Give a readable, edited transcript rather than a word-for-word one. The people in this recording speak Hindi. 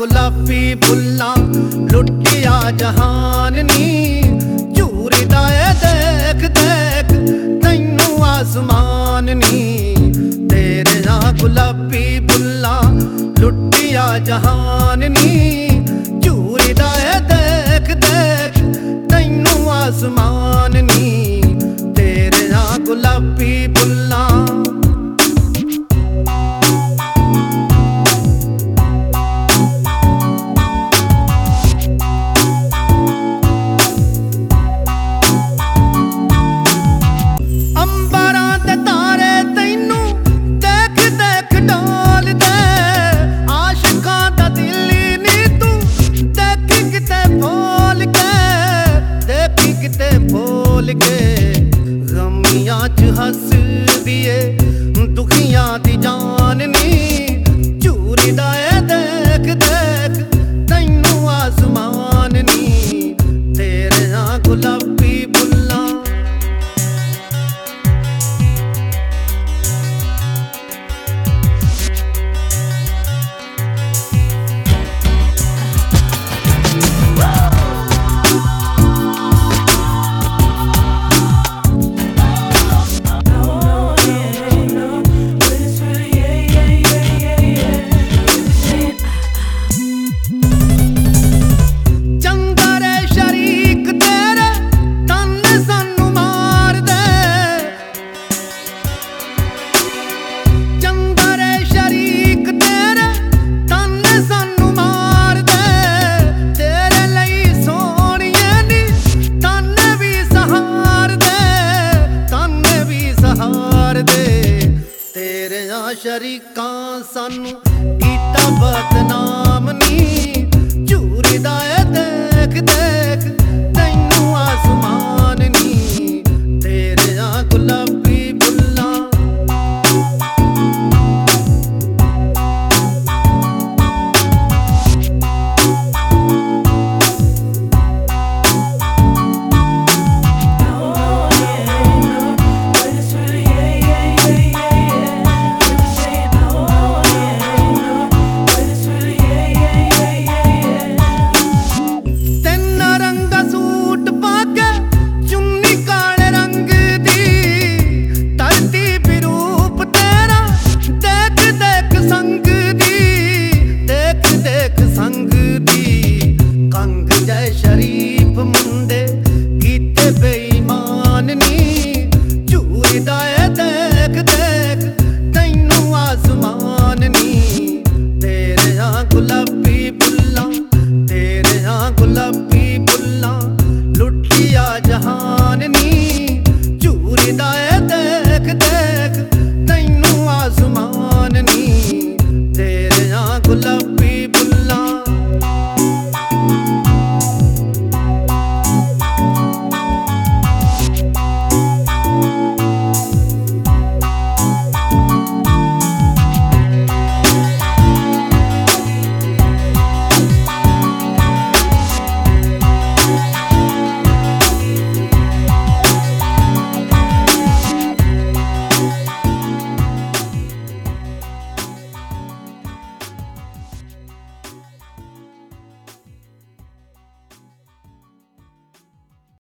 गुलाबी बुल्ला लुटिया जहान नी झूरदा ए देख देख तैनू आसमान नी। तेरे ना गुलाबी बुल्ला लुटिया जहान नी झूरदा ए देख देख तैनू आसमान नी। तेरे ना गुलाबी बुल्ला गमियां च हस दिए दुखियां दी जान नी झूरदा ए देख देख तैनू आसमान नी। तेरे ना गुलाबी बुल्ला शरीकां सानू कीता बदनाम नी झूरदा ए देख देख तैनू आसमान नी। तेरे ना गुलाबी बुल्ला शरीर